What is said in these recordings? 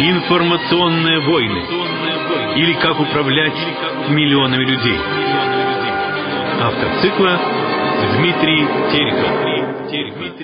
Информационные войны. Или как управлять миллионами людей. Автор цикла Дмитрий Терехов.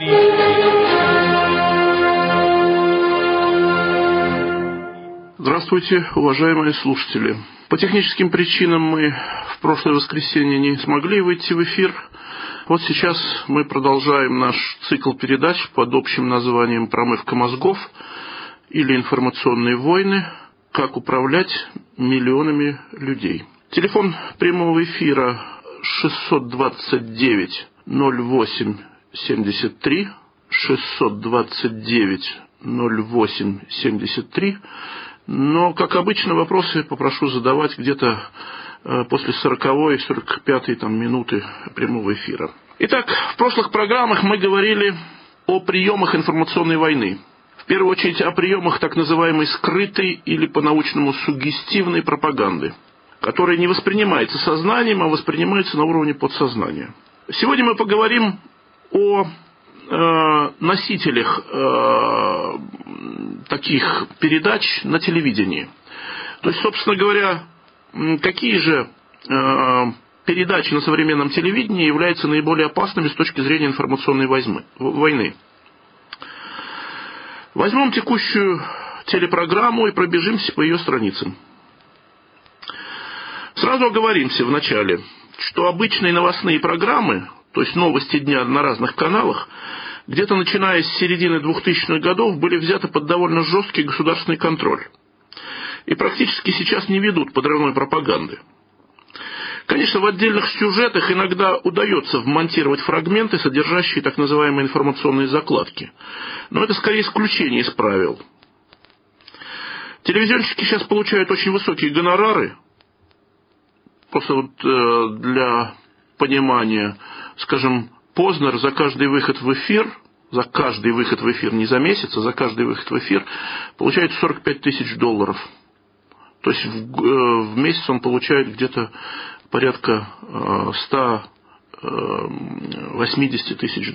Здравствуйте, уважаемые слушатели. По техническим причинам мы в прошлое воскресенье не смогли выйти в эфир. Вот сейчас мы продолжаем наш цикл передач под общим названием «Промывка мозгов» или «Информационные войны. Как управлять миллионами людей». Телефон прямого эфира 629-08-73, 629-08-73. Но, как обычно, вопросы попрошу задавать где-то после 40-й, 45-й минуты прямого эфира. Итак, в прошлых программах мы говорили о приемах информационной войны. В первую очередь о приемах так называемой скрытой или по-научному суггестивной пропаганды, которая не воспринимается сознанием, а воспринимается на уровне подсознания. Сегодня мы поговорим о носителях таких передач на телевидении. То есть, собственно говоря, какие же передачи на современном телевидении являются наиболее опасными с точки зрения информационной войны. Возьмем текущую телепрограмму и пробежимся по ее страницам. Сразу оговоримся в начале, что обычные новостные программы, то есть новости дня на разных каналах, где-то начиная с середины 2000-х годов были взяты под довольно жесткий государственный контроль. И практически сейчас не ведут подрывной пропаганды. Конечно, в отдельных сюжетах иногда удается вмонтировать фрагменты, содержащие так называемые информационные закладки. Но это скорее исключение из правил. Телевизионщики сейчас получают очень высокие гонорары. Просто для понимания, скажем, Познер за каждый выход в эфир, не за месяц, а за каждый выход в эфир, получает $45 тысяч. То есть в месяц он получает где-то порядка $180 тысяч.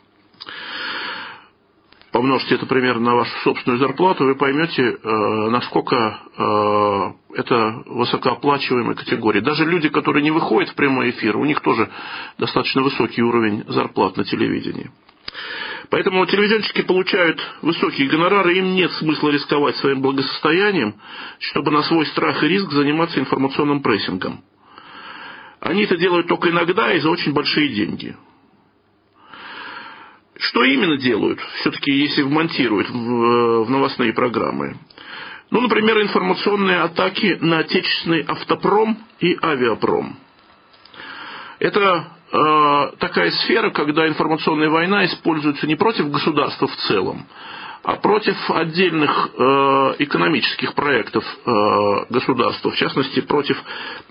Помножьте это примерно на вашу собственную зарплату, вы поймете, насколько это высокооплачиваемая категория. Даже люди, которые не выходят в прямой эфир, у них тоже достаточно высокий уровень зарплат на телевидении. Поэтому телевизионщики получают высокие гонорары, им нет смысла рисковать своим благосостоянием, чтобы на свой страх и риск заниматься информационным прессингом. Они это делают только иногда и за очень большие деньги. Что именно делают, все-таки, если вмонтируют в новостные программы? Ну, например, информационные атаки на отечественный автопром и авиапром. Это такая сфера, когда информационная война используется не против государства в целом, а против отдельных экономических проектов государства, в частности, против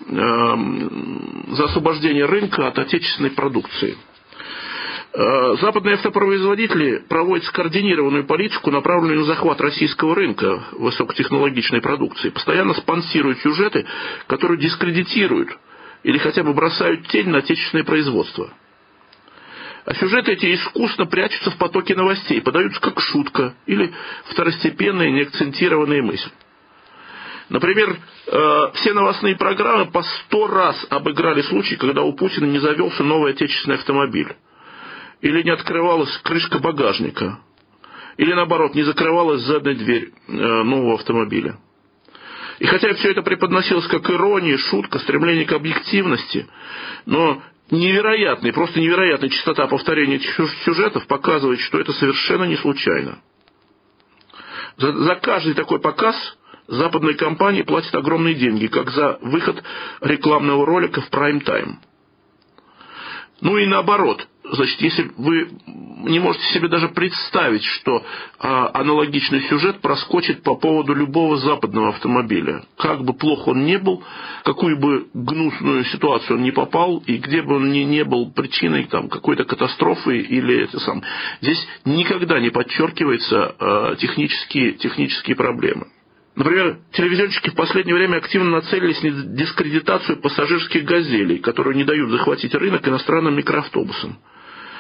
за освобождение рынка от отечественной продукции. Западные автопроизводители проводят скоординированную политику, направленную на захват российского рынка высокотехнологичной продукции, постоянно спонсируют сюжеты, которые дискредитируют или хотя бы бросают тень на отечественное производство. А сюжеты эти искусно прячутся в потоке новостей, подаются как шутка или второстепенная неакцентированная мысль. Например, все новостные программы по 100 раз обыграли случай, когда у Путина не завелся новый отечественный автомобиль. Или не открывалась крышка багажника. Или, наоборот, не закрывалась задняя дверь нового автомобиля. И хотя все это преподносилось как ирония, шутка, стремление к объективности, но просто невероятная частота повторения этих сюжетов показывает, что это совершенно не случайно. За каждый такой показ западные компании платят огромные деньги, как за выход рекламного ролика в прайм-тайм. Ну и наоборот. Значит, если вы не можете себе даже представить, что аналогичный сюжет проскочит по поводу любого западного автомобиля, как бы плохо он ни был, какую бы гнусную ситуацию он ни попал, и где бы он ни был причиной какой-то катастрофы или здесь никогда не подчеркиваются технические проблемы. Например, телевизионщики в последнее время активно нацелились на дискредитацию пассажирских «Газелей», которые не дают захватить рынок иностранным микроавтобусам.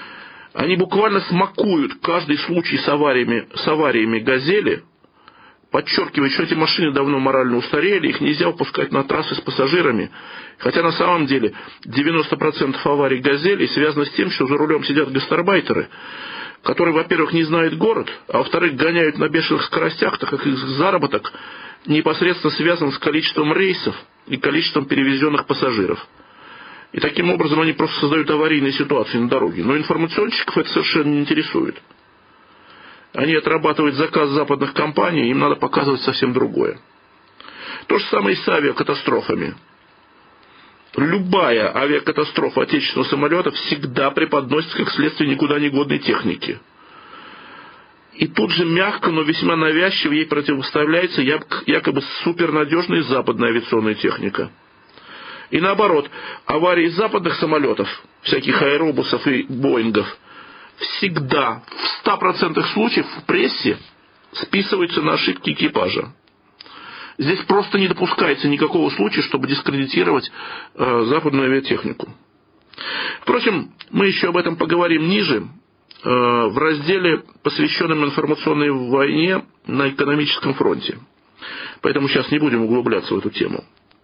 Они буквально смакуют каждый случай с авариями «Газели», подчеркивает, что эти машины давно морально устарели, их нельзя выпускать на трассы с пассажирами. Хотя на самом деле 90% аварий «Газелей» связано с тем, что за рулем сидят гастарбайтеры, которые, во-первых, не знают город, а во-вторых, гоняют на бешеных скоростях, так как их заработок непосредственно связан с количеством рейсов и количеством перевезенных пассажиров. И таким образом они просто создают аварийные ситуации на дороге. Но информационщиков это совершенно не интересует. Они отрабатывают заказ западных компаний, им надо показывать совсем другое. То же самое и с авиакатастрофами. Любая авиакатастрофа отечественного самолета всегда преподносится как следствие никуда не годной техники. И тут же мягко, но весьма навязчиво ей противопоставляется якобы супернадежная западная авиационная техника. И наоборот, аварии западных самолетов, всяких аэробусов и боингов, всегда, в 100% случаев в прессе списываются на ошибки экипажа. Здесь просто не допускается никакого случая, чтобы дискредитировать западную авиатехнику. Впрочем, мы еще об этом поговорим ниже, в разделе, посвященном информационной войне на экономическом фронте. Поэтому сейчас не будем углубляться в эту тему.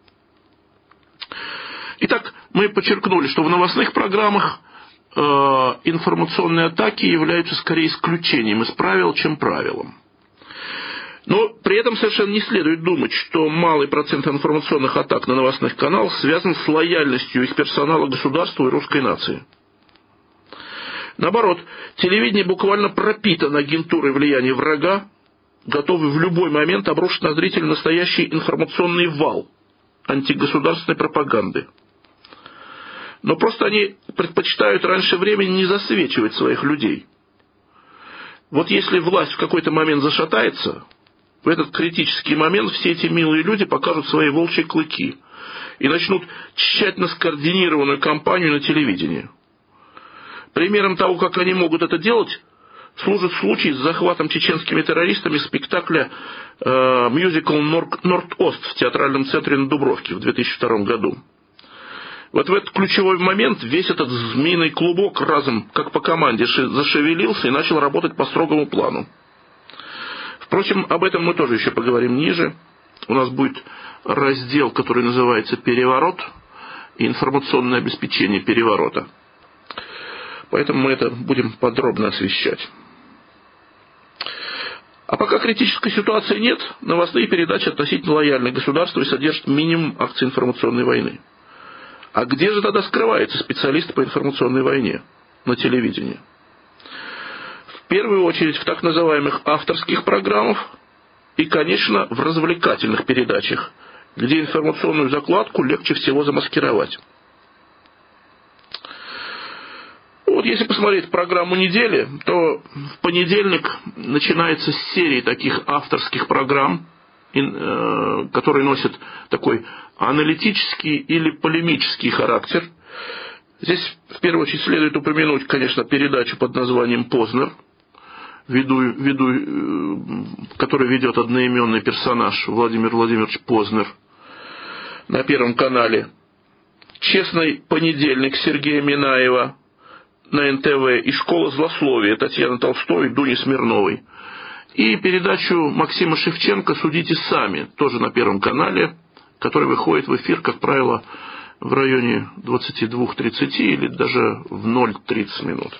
Итак, мы подчеркнули, что в новостных программах информационные атаки являются скорее исключением из правил, чем правилом. Но при этом совершенно не следует думать, что малый процент информационных атак на новостных каналах связан с лояльностью их персонала государству и русской нации. Наоборот, телевидение буквально пропитано агентурой влияния врага, готовый в любой момент обрушить на зрителя настоящий информационный вал антигосударственной пропаганды. Но просто они предпочитают раньше времени не засвечивать своих людей. Вот если власть в какой-то момент зашатается, в этот критический момент все эти милые люди покажут свои волчьи клыки и начнут тщательно скоординированную кампанию на телевидении. Примером того, как они могут это делать, служит случай с захватом чеченскими террористами спектакля мюзикл «Норд-Ост» в театральном центре на Дубровке в 2002 году. Вот в этот ключевой момент весь этот змеиный клубок разом, как по команде, зашевелился и начал работать по строгому плану. Впрочем, об этом мы тоже еще поговорим ниже. У нас будет раздел, который называется «Переворот» и информационное обеспечение переворота. Поэтому мы это будем подробно освещать. А пока критической ситуации нет, новостные передачи относительно лояльны государству и содержат минимум акций информационной войны. А где же тогда скрываются специалисты по информационной войне на телевидении? В первую очередь в так называемых авторских программах и, конечно, в развлекательных передачах, где информационную закладку легче всего замаскировать. Вот если посмотреть программу недели, то в понедельник начинается серия таких авторских программ, которые носят такой аналитический или полемический характер. Здесь в первую очередь следует упомянуть, конечно, передачу под названием «Познер», который ведет одноименный персонаж Владимир Владимирович Познер на Первом канале. «Честный понедельник» Сергея Минаева на НТВ и «Школа злословия» Татьяны Толстой и Дуни Смирновой. И передачу Максима Шевченко «Судите сами», тоже на Первом канале, который выходит в эфир, как правило, в районе 22:30 или даже в 0:30 минут.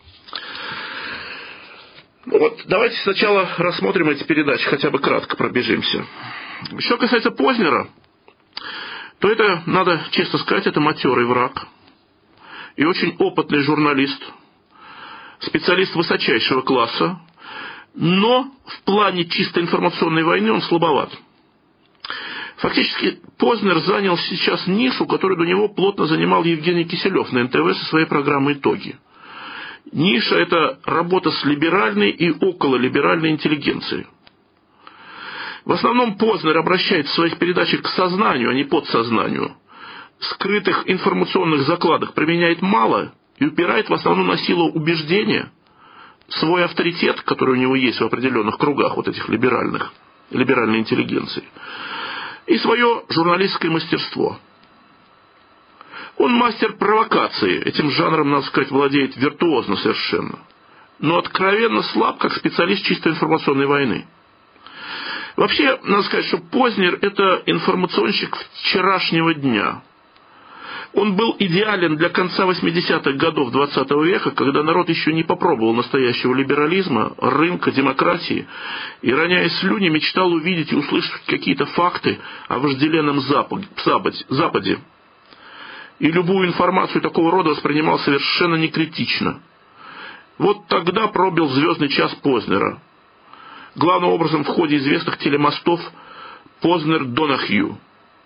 Вот, давайте сначала рассмотрим эти передачи, хотя бы кратко пробежимся. Что касается Познера, то это, надо честно сказать, это матерый враг и очень опытный журналист, специалист высочайшего класса, но в плане чисто информационной войны он слабоват. Фактически Познер занял сейчас нишу, которую до него плотно занимал Евгений Киселев на НТВ со своей программой «Итоги». Ниша – это работа с либеральной и окололиберальной интеллигенцией. В основном Познер обращается в своих передачах к сознанию, а не подсознанию. Скрытых информационных закладок применяет мало и упирает в основном на силу убеждения, свой авторитет, который у него есть в определенных кругах вот этих либеральной интеллигенции, и свое журналистское мастерство. Он мастер провокации, этим жанром, надо сказать, владеет виртуозно совершенно, но откровенно слаб как специалист чистой информационной войны. Вообще, надо сказать, что Познер – это информационщик вчерашнего дня. Он был идеален для конца 80-х годов XX века, когда народ еще не попробовал настоящего либерализма, рынка, демократии, и, роняя слюни, мечтал увидеть и услышать какие-то факты о вожделенном Западе. И любую информацию такого рода воспринимал совершенно некритично. Вот тогда пробил звездный час Познера. Главным образом в ходе известных телемостов Познер-Донахью.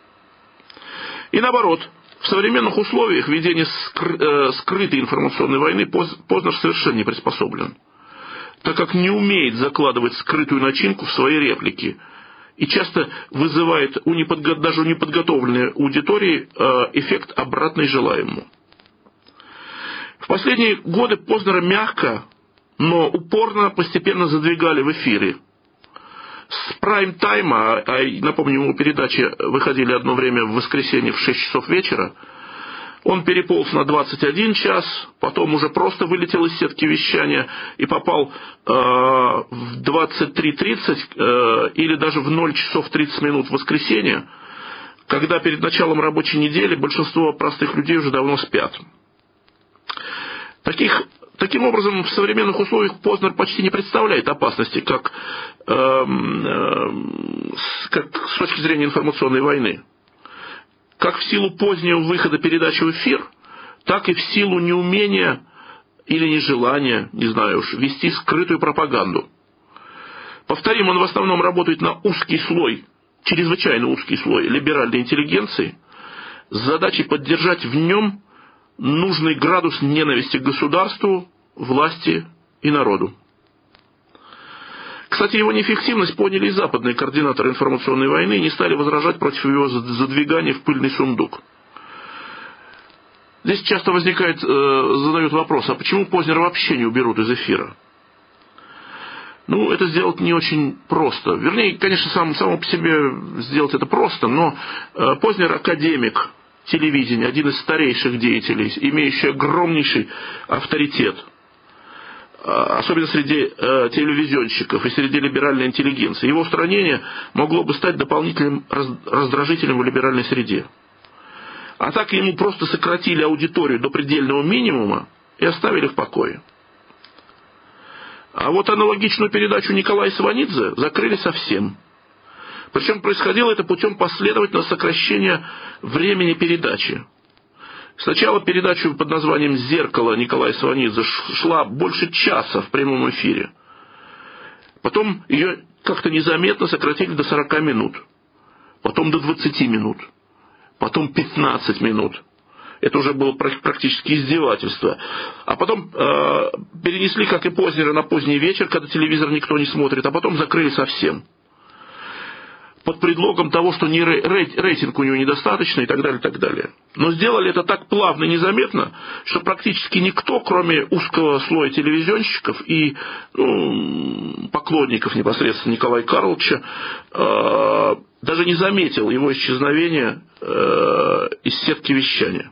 И наоборот, в современных условиях ведения скрытой информационной войны Познер совершенно не приспособлен, так как не умеет закладывать скрытую начинку в свои реплики и часто вызывает даже у неподготовленной аудитории эффект обратный желаемому. В последние годы Познера мягко, но упорно постепенно задвигали в эфире. С прайм-тайма, напомню, его передачи выходили одно время в воскресенье в 6 часов вечера, он переполз на 21 час, потом уже просто вылетел из сетки вещания и попал в 23:30 или даже в 0 часов 30 минут в воскресенье, когда перед началом рабочей недели большинство простых людей уже давно спят. Таким образом, в современных условиях Познер почти не представляет опасности, как с точки зрения информационной войны. Как в силу позднего выхода передачи в эфир, так и в силу неумения или нежелания, не знаю уж, вести скрытую пропаганду. Повторим, он в основном работает на узкий слой, чрезвычайно узкий слой либеральной интеллигенции, с задачей поддержать в нем нужный градус ненависти к государству, власти и народу. Кстати, его неэффективность поняли и западные координаторы информационной войны и не стали возражать против его задвигания в пыльный сундук. Здесь часто задают вопрос, а почему Познера вообще не уберут из эфира? Это сделать не очень просто. Вернее, конечно, само по себе сделать это просто, но Познер академик телевидения, один из старейших деятелей, имеющий огромнейший авторитет, особенно среди телевизионщиков и среди либеральной интеллигенции. Его устранение могло бы стать дополнительным раздражителем в либеральной среде. А так ему просто сократили аудиторию до предельного минимума и оставили в покое. А вот аналогичную передачу Николая Сванидзе закрыли совсем. Причем происходило это путем последовательного сокращения времени передачи. Сначала передача под названием «Зеркало» Николая Сванидзе шла больше часа в прямом эфире. Потом ее как-то незаметно сократили до 40 минут. Потом до 20 минут. Потом 15 минут. Это уже было практически издевательство. А потом перенесли, как и Познера, на поздний вечер, когда телевизор никто не смотрит, а потом закрыли совсем. Под предлогом того, что рейтинг у него недостаточно и так далее, и так далее. Но сделали это так плавно и незаметно, что практически никто, кроме узкого слоя телевизионщиков и поклонников непосредственно Николая Карловича, даже не заметил его исчезновения из сетки вещания.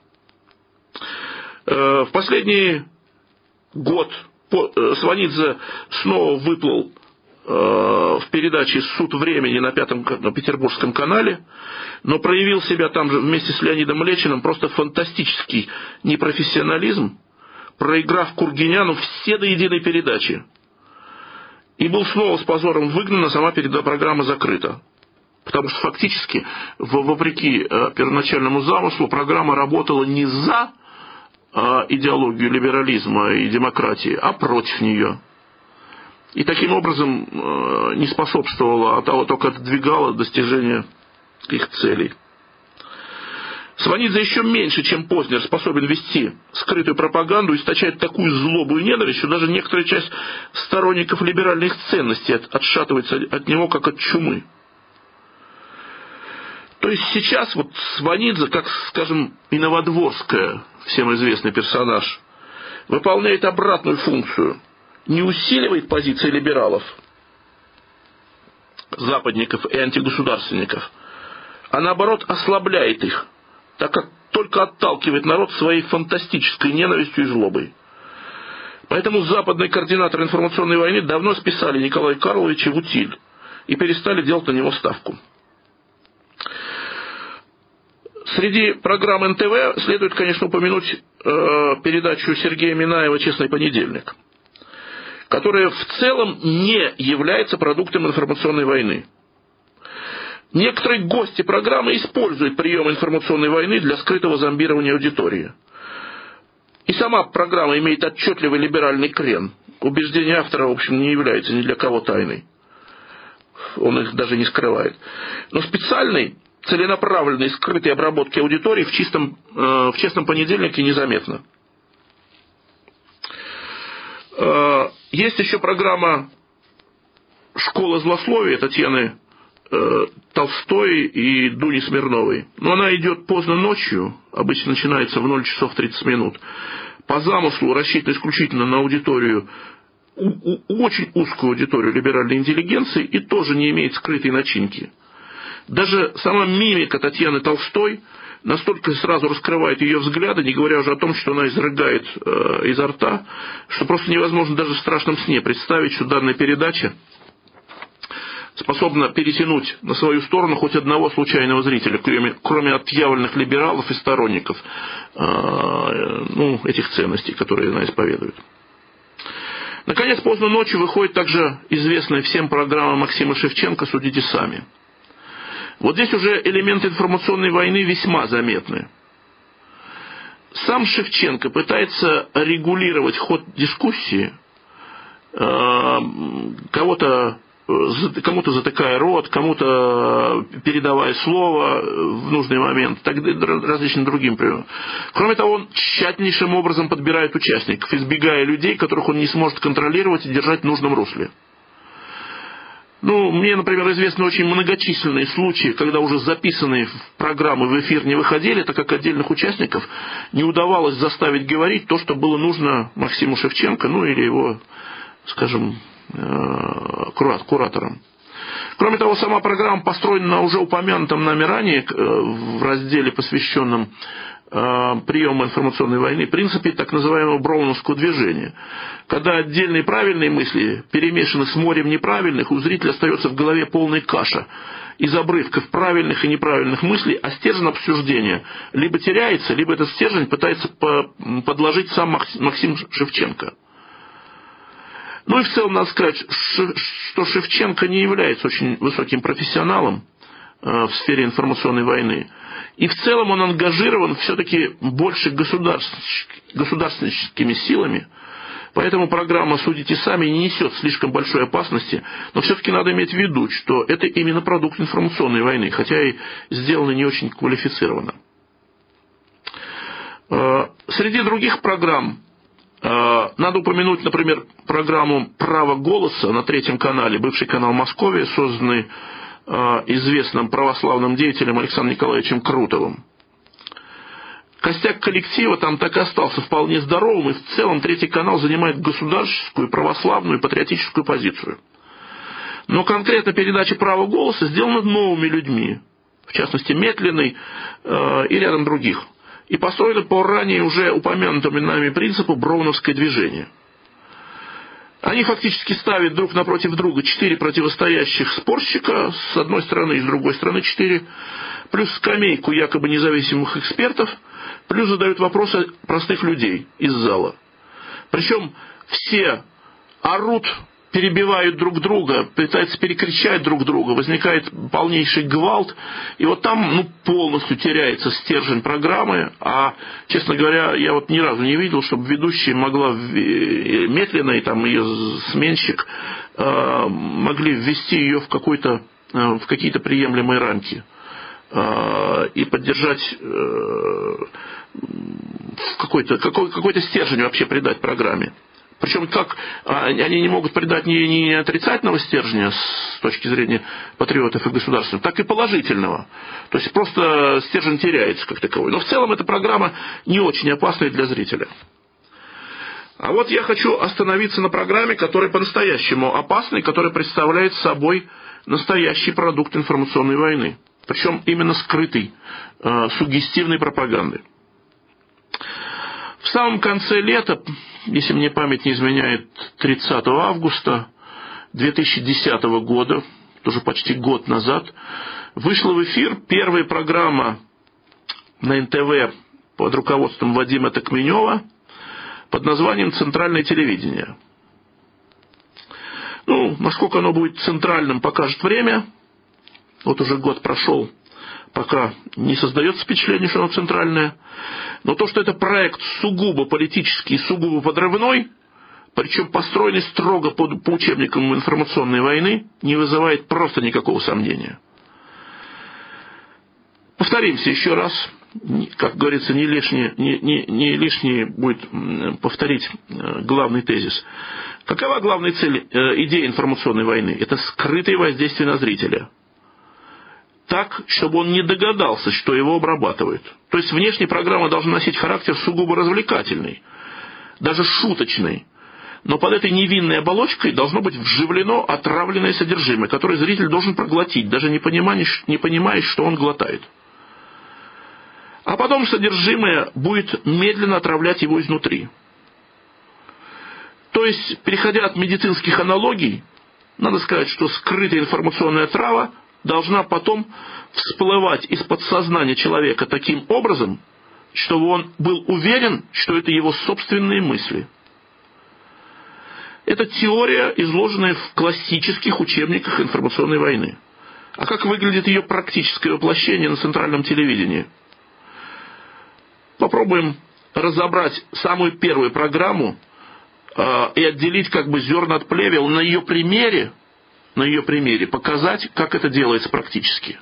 В последний год Сванидзе снова выплыл в передаче «Суд времени» на Петербургском канале, но проявил себя там же вместе с Леонидом Лечиным просто фантастический непрофессионализм, проиграв Кургиняну все до единой передачи. И был снова с позором выгнан, а сама программа закрыта. Потому что фактически, вопреки первоначальному замыслу, программа работала не за идеологию либерализма и демократии, а против нее. И таким образом не способствовала, а только отодвигала достижение их целей. Сванидзе еще меньше, чем Познер, способен вести скрытую пропаганду и источает такую злобу и ненависть, что даже некоторая часть сторонников либеральных ценностей отшатывается от него, как от чумы. То есть сейчас вот Сванидзе, как, скажем, и Новодворская, всем известный персонаж, выполняет обратную функцию. Не усиливает позиции либералов, западников и антигосударственников, а наоборот ослабляет их, так как только отталкивает народ своей фантастической ненавистью и злобой. Поэтому западные координаторы информационной войны давно списали Николая Карловича в утиль и перестали делать на него ставку. Среди программ НТВ следует, конечно, упомянуть передачу Сергея Минаева «Честный понедельник», которая в целом не является продуктом информационной войны. Некоторые гости программы используют прием информационной войны для скрытого зомбирования аудитории. И сама программа имеет отчетливый либеральный крен. Убеждения автора, в общем, не являются ни для кого тайной. Он их даже не скрывает. Но специальной, целенаправленной, скрытой обработки аудитории в «Честном понедельнике» незаметно. Есть еще программа «Школа злословия» Татьяны Толстой и Дуни Смирновой. Но она идет поздно ночью, обычно начинается в 0 часов 30 минут. По замыслу рассчитана исключительно на аудиторию, очень узкую аудиторию либеральной интеллигенции, и тоже не имеет скрытой начинки. Даже сама мимика Татьяны Толстой настолько сразу раскрывает ее взгляды, не говоря уже о том, что она изрыгает изо рта, что просто невозможно даже в страшном сне представить, что данная передача способна перетянуть на свою сторону хоть одного случайного зрителя, кроме отъявленных либералов и сторонников этих ценностей, которые она исповедует. Наконец, поздно ночью выходит также известная всем программа Максима Шевченко «Судите сами». Вот здесь уже элементы информационной войны весьма заметны. Сам Шевченко пытается регулировать ход дискуссии, кому-то затыкая рот, кому-то передавая слово в нужный момент, так различным другим приемам. Кроме того, он тщательнейшим образом подбирает участников, избегая людей, которых он не сможет контролировать и держать в нужном русле. Мне, например, известны очень многочисленные случаи, когда уже записанные программы в эфир не выходили, так как отдельных участников не удавалось заставить говорить то, что было нужно Максиму Шевченко, или его, скажем, куратором. Кроме того, сама программа построена на уже упомянутом нами ранее в разделе, посвященном приему информационной войны, принципе так называемого броуновского движения. Когда отдельные правильные мысли перемешаны с морем неправильных, у зрителя остается в голове полная каша из обрывков правильных и неправильных мыслей, а стержень обсуждения либо теряется, либо этот стержень пытается подложить сам Максим Шевченко. И в целом надо сказать, что Шевченко не является очень высоким профессионалом в сфере информационной войны. И в целом он ангажирован все-таки больше государственными силами. Поэтому программа «Судите сами» не несет слишком большой опасности. Но все-таки надо иметь в виду, что это именно продукт информационной войны, хотя и сделано не очень квалифицированно. Среди других программ надо упомянуть, например, программу «Право голоса» на 3-м канале, бывший канал «Московия», созданный известным православным деятелем Александром Николаевичем Крутовым. Костяк коллектива там так и остался вполне здоровым, и в целом 3-й канал занимает государственную, православную, патриотическую позицию. Но конкретно передача «Право голоса» сделана новыми людьми, в частности Метлиной и рядом других, и построена по ранее уже упомянутому нами принципу броуновское движение. Они фактически ставят друг напротив друга 4 противостоящих спорщика, с одной стороны и с другой стороны 4, плюс скамейку якобы независимых экспертов, плюс задают вопросы простых людей из зала. Причем все орут, перебивают друг друга, пытаются перекричать друг друга, возникает полнейший гвалт, и вот там полностью теряется стержень программы, а, честно говоря, я ни разу не видел, чтобы ведущая могла, Метлина и там ее сменщик, могли ввести ее в какие-то приемлемые рамки и поддержать какой-то стержень вообще придать программе. Причем они не могут придать ни отрицательного стержня с точки зрения патриотов и государства, так и положительного. То есть просто стержень теряется как таковой. Но в целом эта программа не очень опасная для зрителя. А вот я хочу остановиться на программе, которая по-настоящему опасна и которая представляет собой настоящий продукт информационной войны. Причем именно скрытой, суггестивной пропаганды. В самом конце лета, если мне память не изменяет, 30 августа 2010 года, тоже почти год назад, вышла в эфир первая программа на НТВ под руководством Вадима Токменева под названием «Центральное телевидение». Ну, насколько оно будет центральным, покажет время. Вот уже год прошел, пока не создается впечатление, что оно центральное. Но то, что это проект сугубо политический, сугубо подрывной, причем построенный строго по учебникам информационной войны, не вызывает просто никакого сомнения. Повторимся еще раз, как говорится, не лишнее будет повторить главный тезис. Какова главная цель идеи информационной войны? Это скрытое воздействие на зрителя. Так, чтобы он не догадался, что его обрабатывают. То есть внешняя программа должна носить характер сугубо развлекательный, даже шуточный. Но под этой невинной оболочкой должно быть вживлено отравленное содержимое, которое зритель должен проглотить, даже не понимая, что он глотает. А потом содержимое будет медленно отравлять его изнутри. То есть, переходя от медицинских аналогий, надо сказать, что скрытая информационная трава должна потом всплывать из подсознания человека таким образом, чтобы он был уверен, что это его собственные мысли. Это теория, изложенная в классических учебниках информационной войны. А как выглядит ее практическое воплощение на центральном телевидении? Попробуем разобрать самую первую программу и отделить как бы зерна от плевел, на ее примере показать, как это делается практически.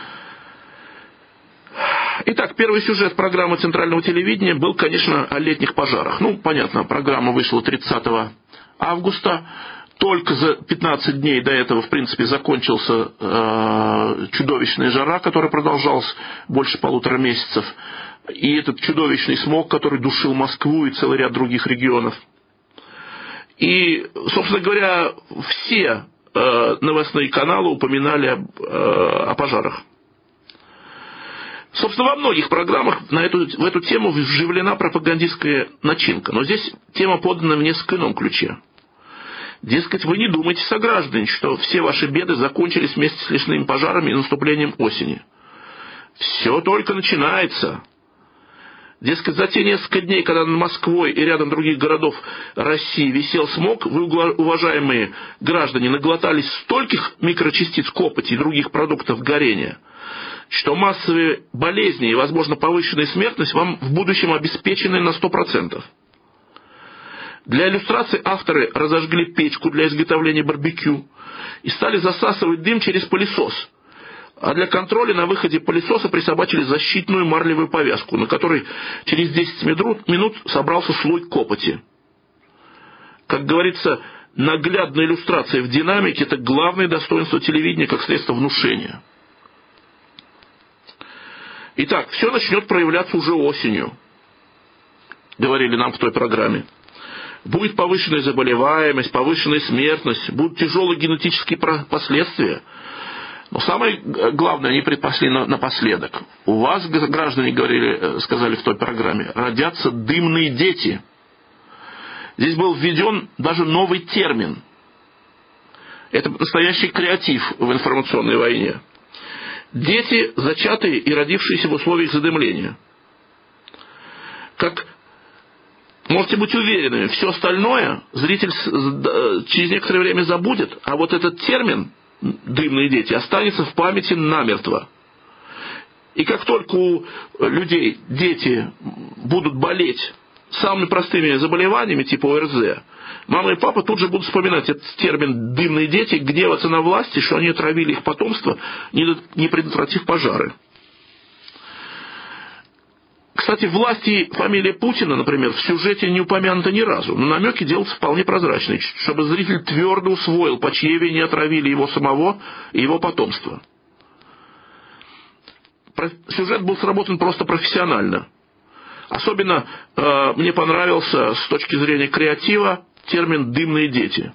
Итак, первый сюжет программы центрального телевидения был, конечно, о летних пожарах. Ну, понятно, программа вышла 30 августа. Только за 15 дней до этого, в принципе, закончился чудовищная жара, которая продолжалась больше 1,5 месяцев. И этот чудовищный смог, который душил Москву и целый ряд других регионов. И, собственно говоря, все новостные каналы упоминали о пожарах. Собственно, во многих программах в эту тему вживлена пропагандистская начинка. Но здесь тема подана в несколько ином ключе. Дескать, вы не думайте, сограждане, что все ваши беды закончились вместе с лесными пожарами и наступлением осени. Все только начинается. Дескать, за те несколько дней, когда над Москвой и рядом других городов России висел смог, вы, уважаемые граждане, наглотались стольких микрочастиц копоти и других продуктов горения, что массовые болезни и, возможно, повышенная смертность вам в будущем обеспечены на 100%. Для иллюстрации авторы разожгли печку для изготовления барбекю и стали засасывать дым через пылесос. А для контроля на выходе пылесоса присобачили защитную марлевую повязку, на которой через 10 минут собрался слой копоти. Как говорится, наглядная иллюстрация в динамике – это главное достоинство телевидения как средство внушения. Итак, все начнет проявляться уже осенью, говорили нам в той программе. Будет повышенная заболеваемость, повышенная смертность, будут тяжелые генетические последствия. Но самое главное, они предпосли напоследок. У вас, граждане, сказали в той программе, родятся дымные дети. Здесь был введен даже новый термин. Это настоящий креатив в информационной войне. Дети, зачатые и родившиеся в условиях задымления. Как можете быть уверены, все остальное зритель через некоторое время забудет, а вот этот термин «дымные дети» останется в памяти намертво. И как только у людей дети будут болеть самыми простыми заболеваниями, типа ОРЗ, мама и папа тут же будут вспоминать этот термин «дымные дети», гневаться на власти, что они отравили их потомство, не предотвратив пожары. Кстати, власти фамилия Путина, например, в сюжете не упомянута ни разу, но намеки делаются вполне прозрачные, чтобы зритель твердо усвоил, по чьей вине отравили его самого и его потомство. Сюжет был сработан просто профессионально. Особенно мне понравился с точки зрения креатива термин «дымные дети».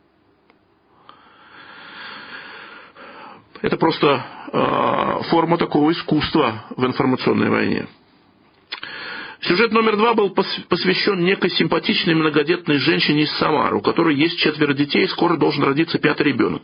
Это просто форма такого искусства в информационной войне. Сюжет номер 2 был посвящен некой симпатичной многодетной женщине из Самары, у которой есть 4 детей, и скоро должен родиться 5-й ребенок.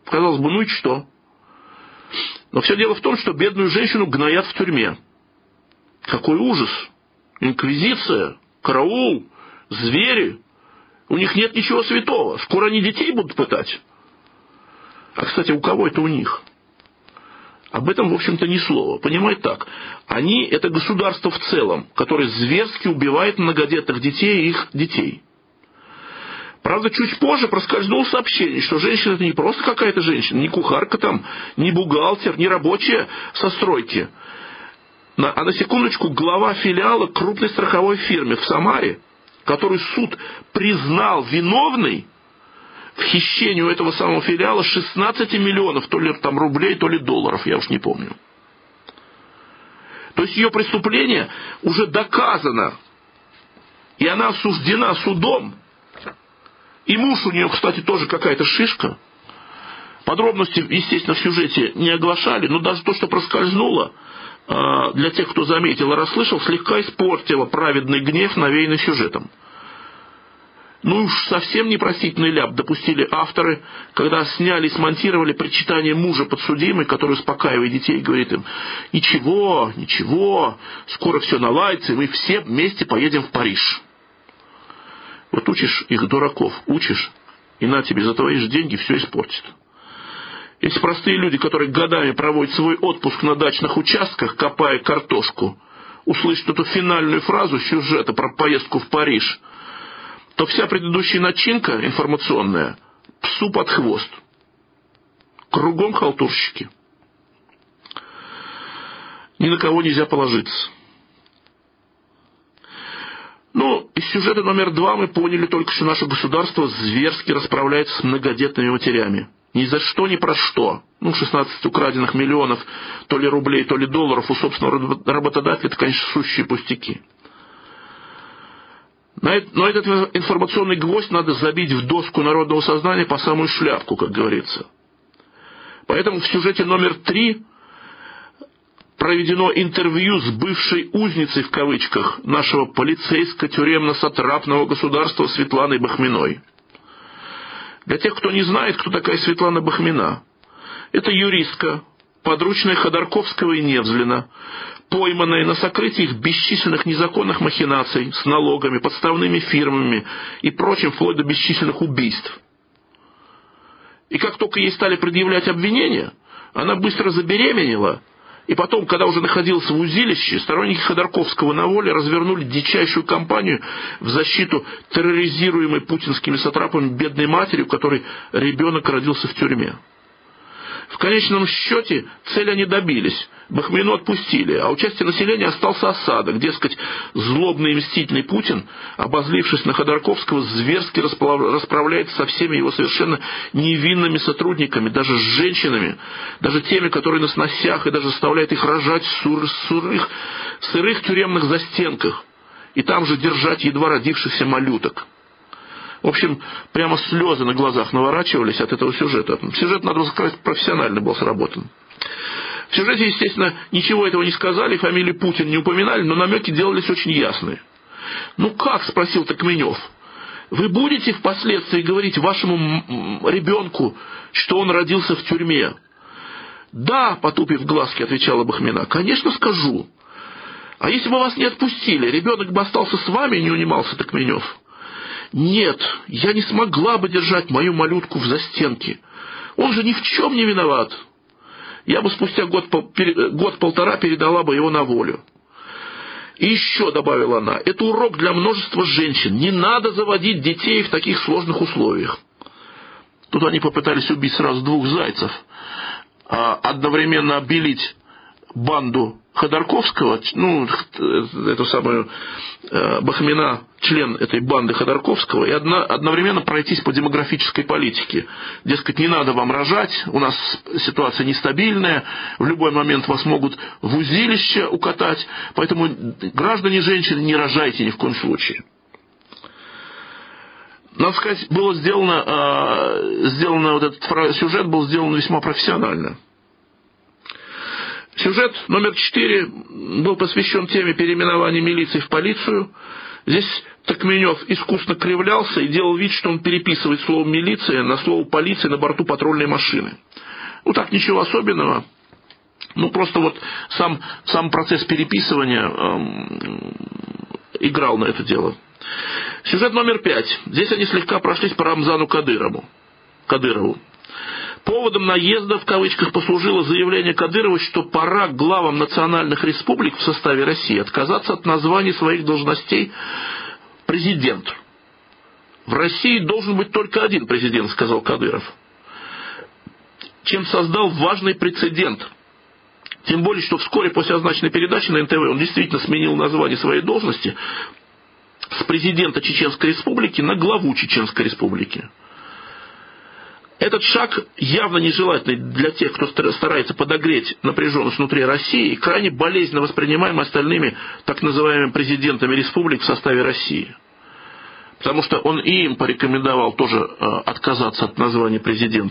Казалось бы, ну и что? Но все дело в том, что бедную женщину гноят в тюрьме. Какой ужас! Инквизиция, караул, звери. У них нет ничего святого. Скоро они детей будут пытать. А, кстати, у кого это у них? Об этом, в общем-то, ни слова. Понимаете так? Они – это государство в целом, которое зверски убивает многодетных детей и их детей. Правда, чуть позже проскользнуло сообщение, что женщина – это не просто какая-то женщина, не кухарка там, не бухгалтер, не рабочая со стройки, а на секундочку глава филиала крупной страховой фирмы в Самаре, которую суд признал виновной в хищении у этого самого филиала 16 миллионов то ли там рублей, то ли долларов, я уж не помню. То есть ее преступление уже доказано, и она осуждена судом. И муж у нее, кстати, тоже какая-то шишка. Подробности, естественно, в сюжете не оглашали, но даже то, что проскользнуло, для тех, кто заметил и расслышал, слегка испортило праведный гнев, навеянный сюжетом. Ну уж совсем непростительный ляп допустили авторы, когда сняли и смонтировали причитание мужа подсудимой, который успокаивает детей и говорит им: «Ничего, ничего, скоро все наладится, и мы все вместе поедем в Париж». Вот учишь их, дураков, учишь, и на тебе за твои же деньги все испортит. Эти простые люди, которые годами проводят свой отпуск на дачных участках, копая картошку, услышат эту финальную фразу сюжета про поездку в Париж, то вся предыдущая начинка информационная псу под хвост. Кругом халтурщики. Ни на кого нельзя положиться. Ну, из сюжета номер 2 мы поняли только, что наше государство зверски расправляется с многодетными матерями. Ни за что, ни про что. 16 украденных миллионов то ли рублей, то ли долларов у собственного работодателя – это, конечно, сущие пустяки. Но этот информационный гвоздь надо забить в доску народного сознания по самую шляпку, как говорится. Поэтому в сюжете номер 3 проведено интервью с бывшей узницей, в кавычках, нашего полицейско-тюремно-сатрапного государства Светланой Бахминой. Для тех, кто не знает, кто такая Светлана Бахмина, это юристка, подручная Ходорковского и Невзлина, пойманная на сокрытии их бесчисленных незаконных махинаций с налогами, подставными фирмами и прочим, вплоть до бесчисленных убийств. И как только ей стали предъявлять обвинения, она быстро забеременела. И потом, когда уже находился в узилище, сторонники Ходорковского на воле развернули дичайшую кампанию в защиту терроризируемой путинскими сатрапами бедной матери, у которой ребенок родился в тюрьме. В конечном счете цель они добились. Бахмину отпустили, а у части населения остался осадок. Дескать, злобный и мстительный Путин, обозлившись на Ходорковского, зверски расправляется со всеми его совершенно невинными сотрудниками, даже с женщинами, даже теми, которые на сносях, и даже заставляет их рожать в сырых тюремных застенках, и там же держать едва родившихся малюток. В общем, прямо слезы на глазах наворачивались от этого сюжета. Сюжет, надо сказать, профессионально был сработан. В сюжете, естественно, ничего этого не сказали, фамилию Путин не упоминали, но намеки делались очень ясные. «Ну как?» – спросил Токменев. «Вы будете впоследствии говорить вашему ребенку, что он родился в тюрьме?» «Да», – потупив глазки, отвечала Бахмина, – «конечно скажу». «А если бы вас не отпустили, ребенок бы остался с вами?» – не унимался Токменев. «Нет, я не смогла бы держать мою малютку в застенке. Он же ни в чем не виноват. Я бы спустя год-полтора передала бы его на волю». И еще, добавила она, это урок для множества женщин. Не надо заводить детей в таких сложных условиях. Тут они попытались убить сразу двух зайцев. Одновременно обелить банду Ходорковского, эту самую Бахмина, член этой банды Ходорковского, и одновременно пройтись по демографической политике. Дескать, не надо вам рожать, у нас ситуация нестабильная, в любой момент вас могут в узилище укатать, поэтому, граждане, женщины, не рожайте ни в коем случае. Надо сказать, было сделано вот этот сюжет был сделан весьма профессионально. Сюжет номер 4 был посвящен теме переименования милиции в полицию. Здесь Токменев искусно кривлялся и делал вид, что он переписывает слово «милиция» на слово «полиция» на борту патрульной машины. Ну, так ничего особенного. Ну, просто вот сам процесс переписывания играл на это дело. Сюжет номер 5. Здесь они слегка прошлись по Рамзану Кадырову. Поводом наезда, в кавычках, послужило заявление Кадырова, что пора главам национальных республик в составе России отказаться от названий своих должностей президент. В России должен быть только один президент, сказал Кадыров. Чем создал важный прецедент. Тем более, что вскоре после означенной передачи на НТВ он действительно сменил название своей должности с президента Чеченской Республики на главу Чеченской Республики. Этот шаг явно нежелательный для тех, кто старается подогреть напряженность внутри России и крайне болезненно воспринимаем остальными так называемыми президентами республик в составе России. Потому что он и им порекомендовал тоже отказаться от названия президент.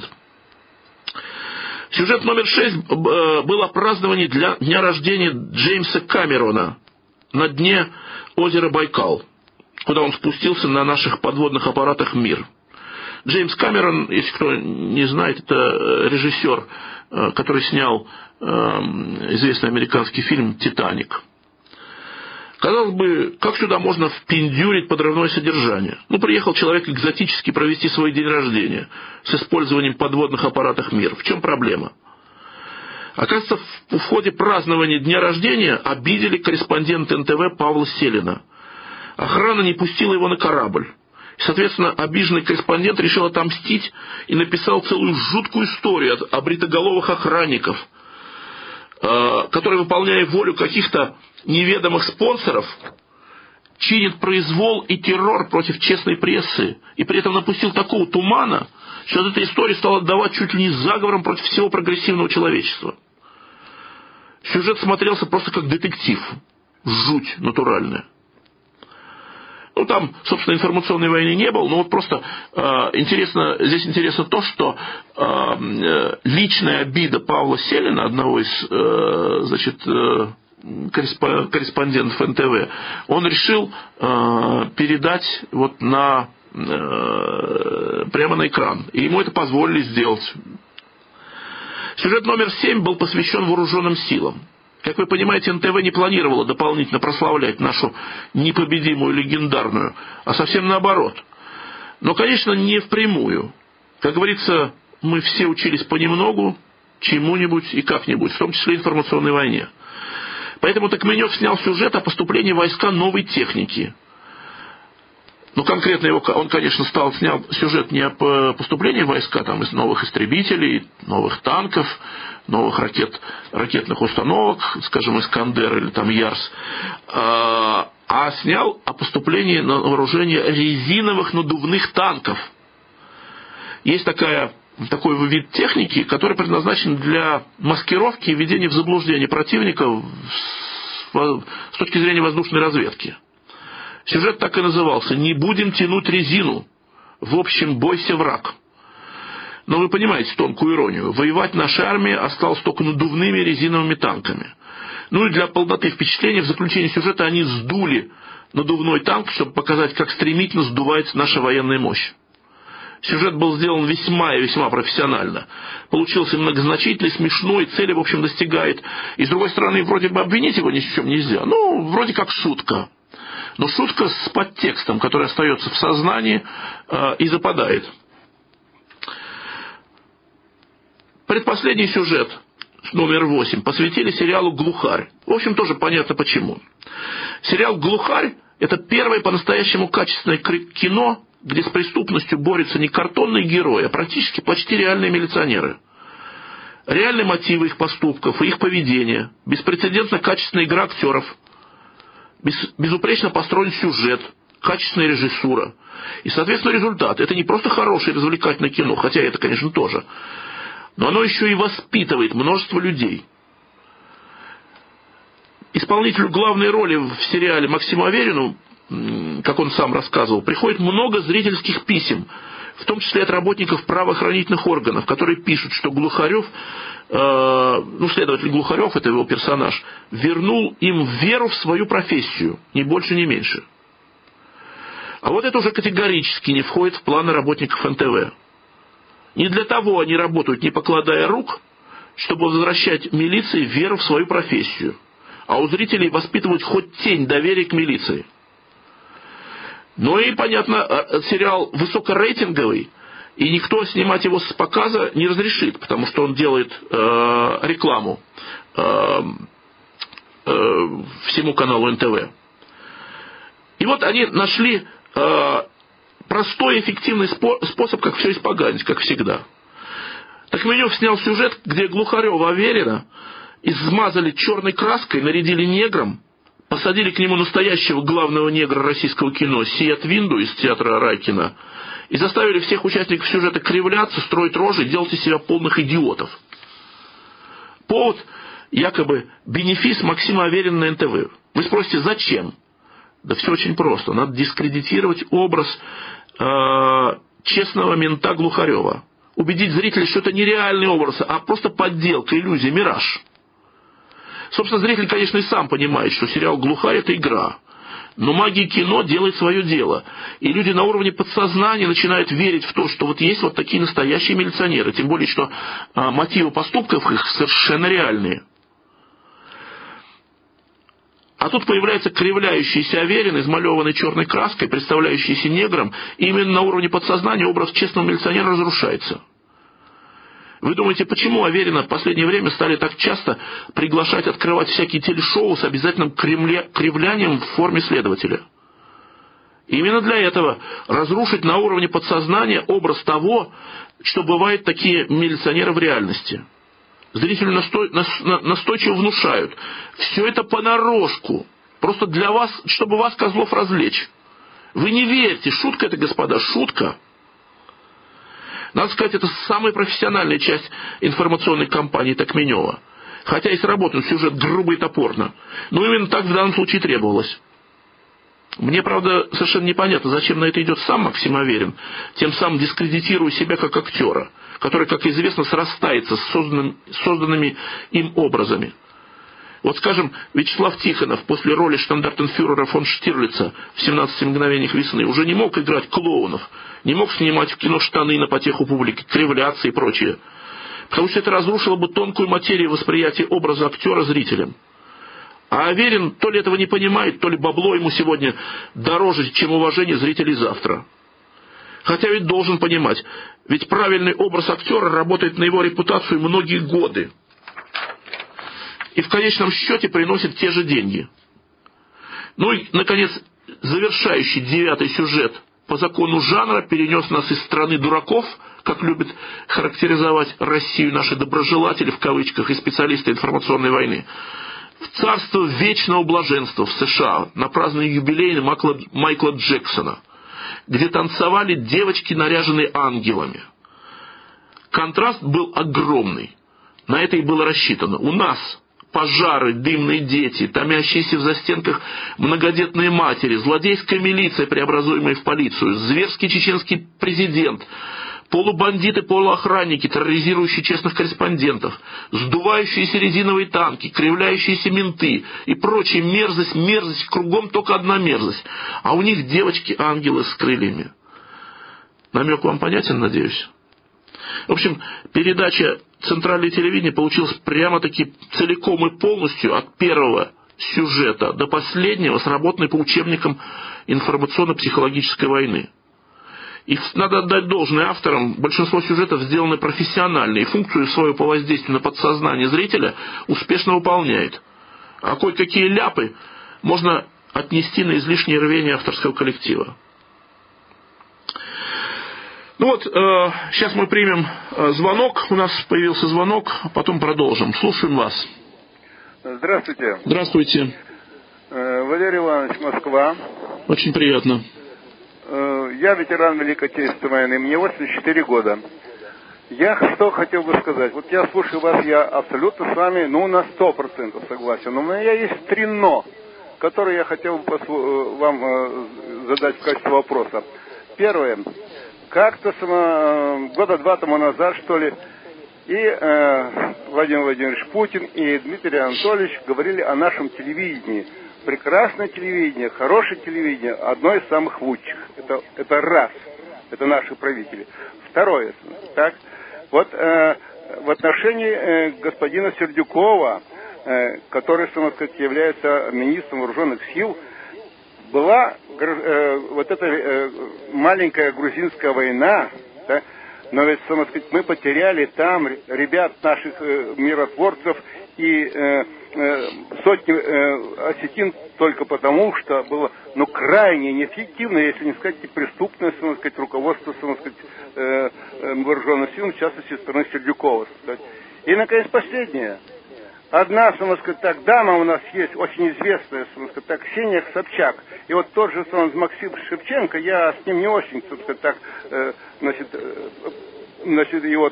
Сюжет номер 6 был о праздновании дня рождения Джеймса Камерона на дне озера Байкал, куда он спустился на наших подводных аппаратах «Мир». Джеймс Камерон, если кто не знает, это режиссер, который снял известный американский фильм «Титаник». Казалось бы, как сюда можно впендюрить подрывное содержание? Ну, приехал человек экзотически провести свой день рождения с использованием подводных аппаратов «Мир». В чем проблема? Оказывается, в ходе празднования дня рождения обидели корреспондента НТВ Павла Селина. Охрана не пустила его на корабль. И, соответственно, обиженный корреспондент решил отомстить и написал целую жуткую историю о бритоголовых охранников, которые, выполняя волю каких-то неведомых спонсоров, чинят произвол и террор против честной прессы, и при этом напустил такого тумана, что от этой истории стала отдавать чуть ли не заговором против всего прогрессивного человечества. Сюжет смотрелся просто как детектив. Жуть натуральная. Ну, там, собственно, информационной войны не было, но вот просто здесь интересно то, что личная обида Павла Селина, одного из корреспондентов НТВ, он решил передать вот прямо на экран. И ему это позволили сделать. Сюжет номер 7 был посвящен вооруженным силам. Как вы понимаете, НТВ не планировало дополнительно прославлять нашу непобедимую легендарную, а совсем наоборот. Но, конечно, не впрямую. Как говорится, мы все учились понемногу, чему-нибудь и как-нибудь, в том числе информационной войне. Поэтому Токменев снял сюжет о поступлении в войска новой техники. Ну, конкретно он, конечно, снял сюжет не о поступлении в войска там, из новых истребителей, новых танков, новых ракетных установок, скажем, «Искандер» или там «Ярс», а снял о поступлении на вооружение резиновых надувных танков. Есть такой вид техники, который предназначен для маскировки и введения в заблуждение противника с точки зрения воздушной разведки. Сюжет так и назывался «Не будем тянуть резину. В общем, бойся, враг». Но вы понимаете тонкую иронию. Воевать наша армия осталась только надувными резиновыми танками. Ну и для полноты впечатления в заключении сюжета они сдули надувной танк, чтобы показать, как стремительно сдувается наша военная мощь. Сюжет был сделан весьма и весьма профессионально. Получился многозначительный, смешной, цели, в общем, достигает. И, с другой стороны, вроде бы обвинить его ни в чем нельзя. Ну, вроде как шутка. Но шутка с подтекстом, который остается в сознании и западает. Предпоследний сюжет, номер 8, посвятили сериалу «Глухарь». В общем, тоже понятно почему. Сериал «Глухарь» – это первое по-настоящему качественное кино, где с преступностью борются не картонные герои, а практически почти реальные милиционеры. Реальные мотивы их поступков и их поведения, беспрецедентно качественная игра актеров, безупречно построен сюжет, качественная режиссура. И, соответственно, результат. Это не просто хорошее развлекательное кино, хотя это, конечно, тоже, но оно еще и воспитывает множество людей. Исполнителю главной роли в сериале Максиму Аверину, как он сам рассказывал, приходит много зрительских писем, в том числе от работников правоохранительных органов, которые пишут, что Глухарев, следователь Глухарев, это его персонаж, вернул им веру в свою профессию, ни больше, ни меньше. А вот это уже категорически не входит в планы работников НТВ. Не для того они работают, не покладая рук, чтобы возвращать милиции веру в свою профессию, а у зрителей воспитывать хоть тень доверия к милиции. Ну и, понятно, сериал высокорейтинговый, и никто снимать его с показа не разрешит, потому что он делает рекламу всему каналу НТВ. И вот они нашли простой, эффективный способ, как все испоганить, как всегда. Токменев снял сюжет, где Глухарева Аверина измазали черной краской, нарядили негром, посадили к нему настоящего главного негра российского кино Сият Винду из театра Райкина и заставили всех участников сюжета кривляться, строить рожи и делать из себя полных идиотов. Повод якобы бенефис Максима Аверина на НТВ. Вы спросите, зачем? Да все очень просто. Надо дискредитировать образ честного мента Глухарева. Убедить зрителей, что это не реальный образ, а просто подделка, иллюзия, мираж. Собственно, зритель, конечно, и сам понимает, что сериал «Глухарь» — это игра. Но магия кино делает свое дело. И люди на уровне подсознания начинают верить в то, что вот есть вот такие настоящие милиционеры. Тем более, что мотивы поступков их совершенно реальные. А тут появляется кривляющийся Аверин, измалеванный черной краской, представляющийся негром, и именно на уровне подсознания образ честного милиционера разрушается. Вы думаете, почему Аверина в последнее время стали так часто приглашать открывать всякие телешоу с обязательным кривлянием в форме следователя? Именно для этого разрушить на уровне подсознания образ того, что бывают такие милиционеры в реальности. Зрителю настойчиво внушают. Все это понарошку. Просто для вас, чтобы вас, козлов, развлечь. Вы не верьте. Шутка это, господа, шутка. Надо сказать, это самая профессиональная часть информационной кампании Токменева. Хотя и сработан сюжет грубо и топорно. Но именно так в данном случае требовалось. Мне, правда, совершенно непонятно, зачем на это идет сам Максим Аверин, тем самым дискредитируя себя как актера, который, как известно, срастается с созданными им образами. Вот, скажем, Вячеслав Тихонов после роли штандартенфюрера фон Штирлица в «17 мгновениях весны» уже не мог играть клоунов, не мог снимать в кино штаны на потеху публики, кривляться и прочее. Потому что это разрушило бы тонкую материю восприятия образа актера зрителям. А Аверин то ли этого не понимает, то ли бабло ему сегодня дороже, чем уважение зрителей завтра. Хотя ведь должен понимать, ведь правильный образ актера работает на его репутацию многие годы. И в конечном счете приносит те же деньги. Ну и, наконец, завершающий 9-й сюжет по закону жанра перенес нас из страны дураков, как любят характеризовать Россию наши доброжелатели, в кавычках, и специалисты информационной войны, в царство вечного блаженства в США на праздновании юбилея Майкла Джексона, где танцевали девочки, наряженные ангелами. Контраст был огромный. На это и было рассчитано. У нас пожары, дымные дети, томящиеся в застенках многодетные матери, злодейская милиция, преобразуемая в полицию, зверский чеченский президент, полубандиты, полуохранники, терроризирующие честных корреспондентов, сдувающиеся резиновые танки, кривляющиеся менты и прочая мерзость, кругом только одна мерзость. А у них девочки-ангелы с крыльями. Намек вам понятен, надеюсь? В общем, передача «Центральное телевидение» получилась прямо-таки целиком и полностью от первого сюжета до последнего, сработанной по учебникам информационно-психологической войны. И надо отдать должное авторам, большинство сюжетов сделаны профессионально, и функцию свою по воздействию на подсознание зрителя успешно выполняет. А кое-какие ляпы можно отнести на излишнее рвение авторского коллектива. Ну вот, сейчас мы примем звонок, у нас появился звонок, потом продолжим. Слушаем вас. Здравствуйте. Здравствуйте. Валерий Иванович, Москва. Очень приятно. Я ветеран Великой Отечественной войны, мне 84 года. Я что хотел бы сказать. Вот я слушаю вас, я абсолютно с вами, на 100% согласен. Но у меня есть 3 «но», которые я хотел бы вам задать в качестве вопроса. Первое. как-то года 2 тому назад, что ли, и Владимир Владимирович Путин и Дмитрий Анатольевич говорили о нашем телевидении. Прекрасное телевидение, хорошее телевидение, одно из самых лучших. Это раз. Это наши правители. Второе. Так, вот в отношении господина Сердюкова, который, является министром вооруженных сил, была вот эта маленькая грузинская война, да, но ведь, мы потеряли там ребят, наших миротворцев и сотни осетин только потому, что было, крайне неэффективно, если не сказать и преступное, руководство, вооруженных сил, в частности, со стороны Сердюкова. И, наконец, последнее. Одна, дама у нас есть, очень известная, Ксения Собчак. И вот тот же Максим Шевченко, я с ним не очень, его,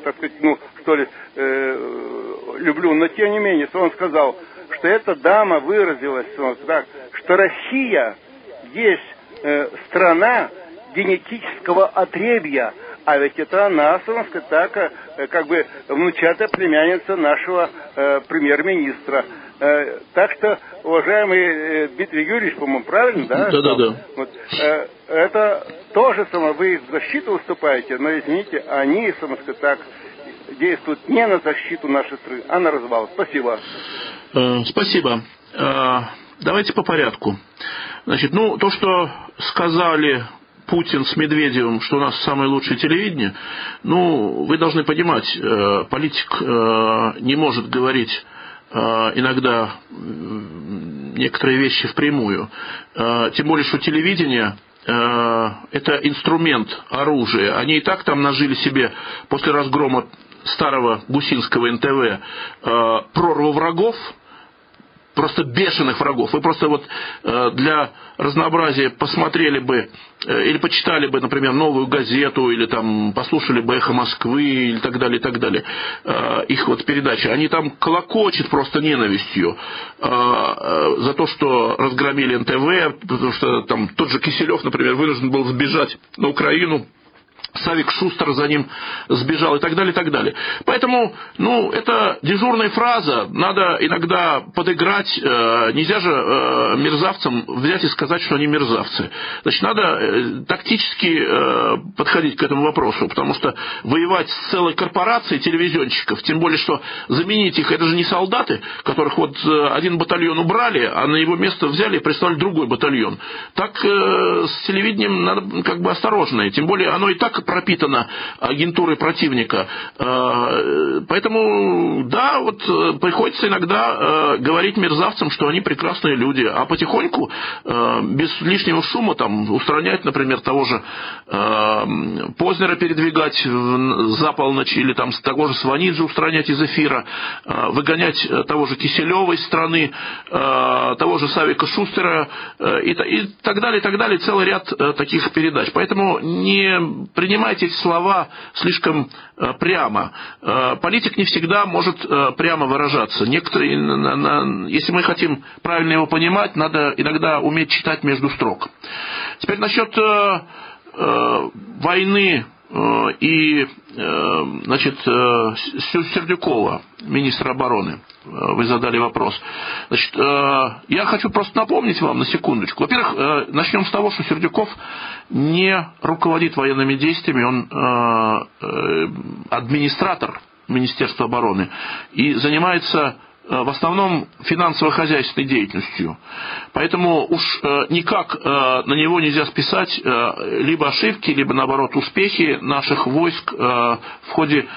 люблю, но тем не менее, он сказал, что эта дама выразилась, что Россия есть страна генетического отребья, а ведь это она, внучатая племянница нашего премьер-министра. Так что, уважаемый Дмитрий Юрьевич, по-моему, правильно, да? Да. Вот, это тоже вы их в защиту выступаете, но, извините, они, действуют не на защиту нашей страны, а на развал. Спасибо. Спасибо. Давайте по порядку. Значит, то, что сказали Путин с Медведевым, что у нас самое лучшее телевидение, вы должны понимать, политик не может говорить иногда некоторые вещи впрямую. Тем более, что телевидение это инструмент, оружие. Они и так там нажили себе после разгрома старого гусинского НТВ прорву врагов, просто бешеных врагов. Вы просто для разнообразия посмотрели бы или почитали бы, например, «Новую газету», или там послушали бы «Эхо Москвы», и так далее, и так далее. Их передачи. Они там клокочут просто ненавистью за то, что разгромили НТВ, потому что там тот же Киселев, например, вынужден был сбежать на Украину. Савик Шустер за ним сбежал и так далее, и так далее. Поэтому, это дежурная фраза, надо иногда подыграть, нельзя же мерзавцам взять и сказать, что они мерзавцы. Значит, надо тактически подходить к этому вопросу, потому что воевать с целой корпорацией телевизионщиков, тем более, что заменить их, это же не солдаты, которых один батальон убрали, а на его место взяли и прислали другой батальон. Так с телевидением надо осторожно, тем более оно и так пропитано агентурой противника. Поэтому, да, приходится иногда говорить мерзавцам, что они прекрасные люди, а потихоньку, без лишнего шума, устранять, например, того же Познера передвигать за полночь, или того же Сванидзе устранять из эфира, выгонять того же Киселева из страны, того же Савика Шустера и так далее, целый ряд таких передач. Поэтому не принимайте эти слова слишком прямо. Политик не всегда может прямо выражаться. Некоторые, если мы хотим правильно его понимать, надо иногда уметь читать между строк. Теперь насчет войны и, Сердюкова, министра обороны. Вы задали вопрос. Значит, я хочу просто напомнить вам на секундочку. Во-первых, начнем с того, что Сердюков не руководит военными действиями, он администратор Министерства обороны и занимается в основном финансово-хозяйственной деятельностью. Поэтому уж никак на него нельзя списать либо ошибки, либо, наоборот, успехи наших войск в ходе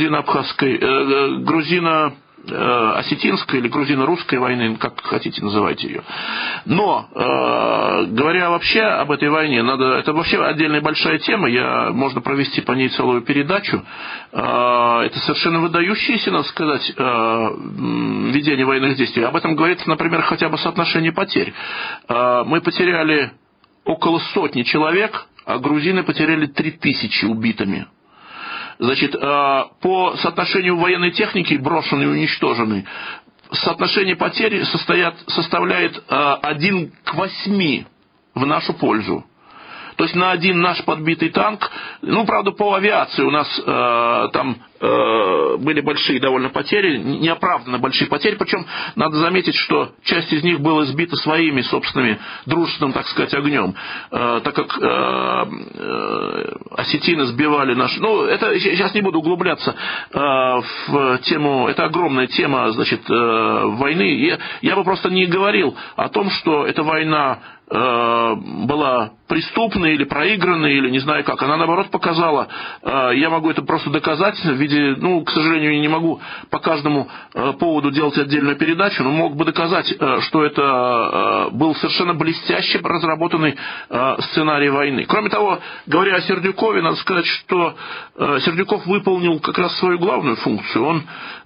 грузино-осетинской или грузино-русской войны, как хотите называйте ее. Но, говоря вообще об этой войне, это вообще отдельная большая тема, можно провести по ней целую передачу. Это совершенно выдающееся, надо сказать, ведение военных действий. Об этом говорится, например, хотя бы соотношение потерь. Мы потеряли около 100 человек, а грузины потеряли 3000 убитыми. Значит, по соотношению военной техники, брошенной и уничтоженной, соотношение потерь составляет 1 к 8 в нашу пользу. То есть на один наш подбитый танк, ну, правда, по авиации у нас там были большие довольно потери, неоправданно большие потери, причем надо заметить, что часть из них была сбита своими собственными дружественным, так сказать, огнем, так как осетины сбивали наши... Ну, это сейчас не буду углубляться в тему, это огромная тема, значит, войны. Я бы просто не говорил о том, что эта война была преступной или проигранной, или не знаю как. Она, наоборот, показала, я могу это просто доказать в виде, ну, к сожалению, я не могу по каждому поводу делать отдельную передачу, но мог бы доказать, что это был совершенно блестяще разработанный сценарий войны. Кроме того, говоря о Сердюкове, надо сказать, что Сердюков выполнил как раз свою главную функцию. Он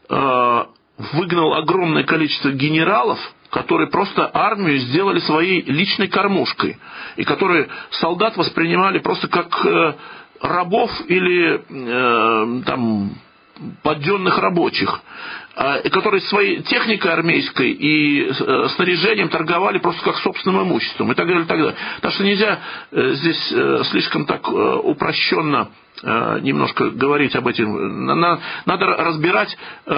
выгнал огромное количество генералов, которые просто армию сделали своей личной кормушкой, и которые солдат воспринимали просто как рабов или там подденных рабочих, и которые своей техникой армейской и снаряжением торговали просто как собственным имуществом и так далее, и так далее. Так что нельзя здесь слишком так упрощенно немножко говорить об этом. Надо разбирать.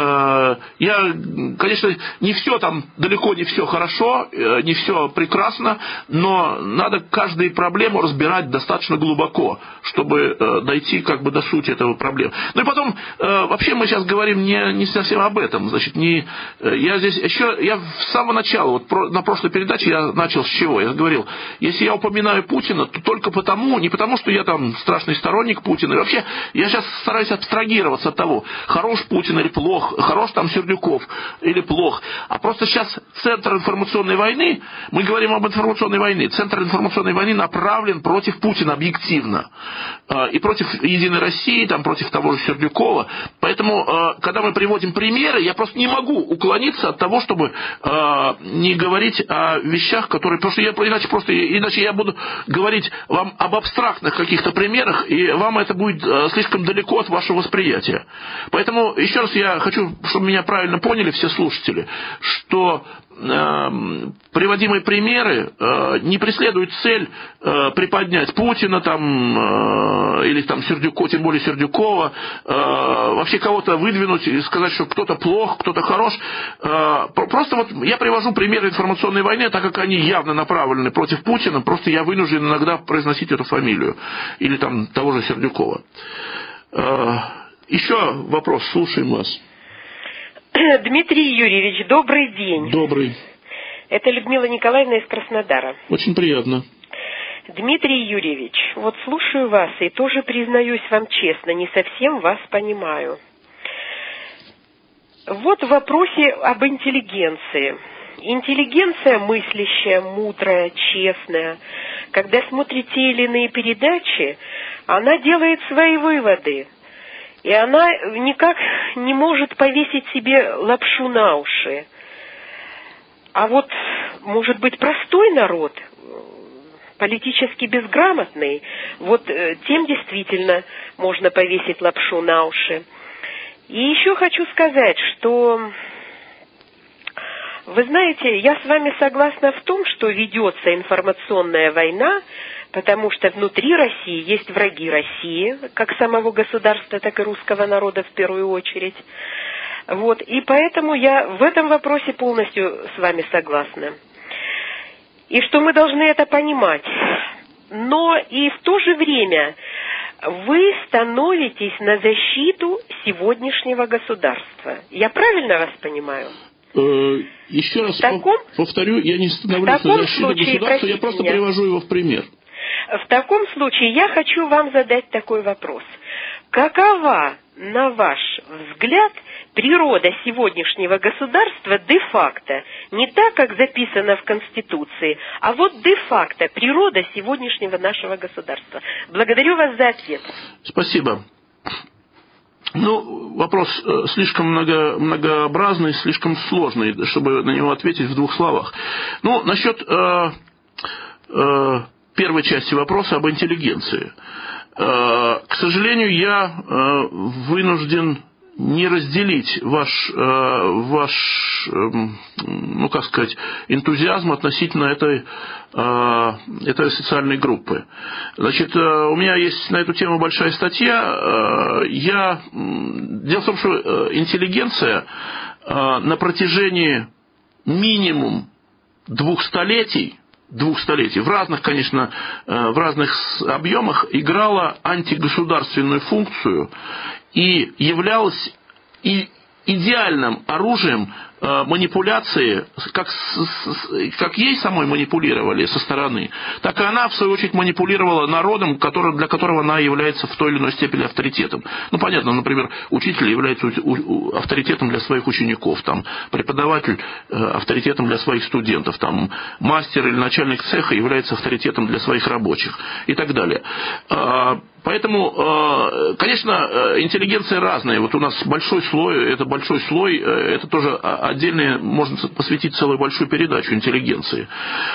Я, конечно, не все там, далеко не все хорошо, не все прекрасно, но надо каждую проблему разбирать достаточно глубоко, чтобы дойти как бы до сути этого проблемы. Ну и потом, вообще мы сейчас говорим не совсем об этом. Значит, я здесь еще, я с самого начала, вот на прошлой передаче я начал с чего? Я говорил, если я упоминаю Путина, то только потому, не потому, что я там страшный сторонник Путина. И вообще, я сейчас стараюсь абстрагироваться от того, хорош Путин или плох, хорош там Сердюков или плох. А просто сейчас центр информационной войны, мы говорим об информационной войне, центр информационной войны направлен против Путина объективно. И против Единой России, там, против того же Сердюкова. Поэтому, когда мы приводим примеры, я просто не могу уклониться от того, чтобы не говорить о вещах, которые... Потому что иначе я буду говорить вам об абстрактных каких-то примерах, и вам это будет слишком далеко от вашего восприятия. Поэтому еще раз я хочу, чтобы меня правильно поняли все слушатели, что приводимые примеры не преследуют цель приподнять Путина там, или там Сердюкова, тем более Сердюкова, вообще кого-то выдвинуть и сказать, что кто-то плох, кто-то хорош. Просто вот я привожу примеры информационной войны, так как они явно направлены против Путина, просто я вынужден иногда произносить эту фамилию. Или там того же Сердюкова. Еще вопрос, слушаем вас. Дмитрий Юрьевич, добрый день. Добрый. Это Людмила Николаевна из Краснодара. Очень приятно. Дмитрий Юрьевич, вот слушаю вас и тоже признаюсь вам честно, не совсем вас понимаю. Вот в вопросе об интеллигенции. Интеллигенция мыслящая, мудрая, честная. Когда смотрит те или иные передачи, она делает свои выводы. И она никак не может повесить себе лапшу на уши. А вот, может быть, простой народ, политически безграмотный, вот тем действительно можно повесить лапшу на уши. И еще хочу сказать, что, вы знаете, я с вами согласна в том, что ведется информационная война, потому что внутри России есть враги России, как самого государства, так и русского народа в первую очередь. Вот, и поэтому я в этом вопросе полностью с вами согласна. И что мы должны это понимать. Но и в то же время вы становитесь на защиту сегодняшнего государства. Я правильно вас понимаю? Еще раз повторю, я не становлюсь на защиту государства, я просто привожу его в пример. В таком случае я хочу вам задать такой вопрос. Какова, на ваш взгляд, природа сегодняшнего государства де-факто? Не так, как записано в Конституции, а вот де-факто природа сегодняшнего нашего государства. Благодарю вас за ответ. Спасибо. Ну, вопрос слишком многообразный, слишком сложный, чтобы на него ответить в двух словах. Ну, насчет первой части вопроса об интеллигенции. К сожалению, я вынужден не разделить ваш ну, как сказать, энтузиазм относительно этой социальной группы. Значит, у меня есть на эту тему большая статья. Дело в том, что интеллигенция на протяжении минимум 2 столетий, в разных, конечно, в разных объемах играла антигосударственную функцию и являлась идеальным оружием манипуляции, как ей самой манипулировали со стороны, так и она, в свою очередь, манипулировала народом, для которого она является в той или иной степени авторитетом. Ну, понятно, например, учитель является авторитетом для своих учеников, там, преподаватель авторитетом для своих студентов, там, мастер или начальник цеха является авторитетом для своих рабочих и так далее. Поэтому, конечно, интеллигенция разная. Вот у нас большой слой, это тоже отдельно можно посвятить целую большую передачу интеллигенции.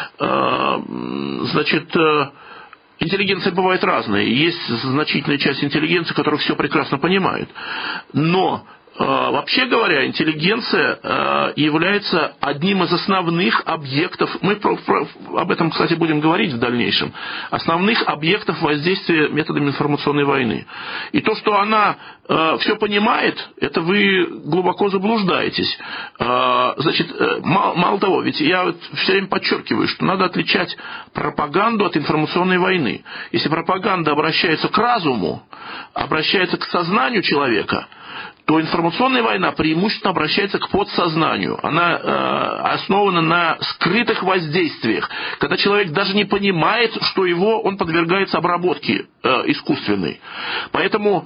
Значит, интеллигенция бывает разная. Есть значительная часть интеллигенции, которая все прекрасно понимает. Но вообще говоря, интеллигенция является одним из основных объектов, мы об этом, кстати, будем говорить в дальнейшем, основных объектов воздействия методами информационной войны. И то, что она все понимает, это вы глубоко заблуждаетесь. Значит, мало того, ведь я все время подчеркиваю, что надо отличать пропаганду от информационной войны. Если пропаганда обращается к разуму, обращается к сознанию человека, то информационная война преимущественно обращается к подсознанию. Она основана на скрытых воздействиях, когда человек даже не понимает, что он подвергается обработке искусственной. Поэтому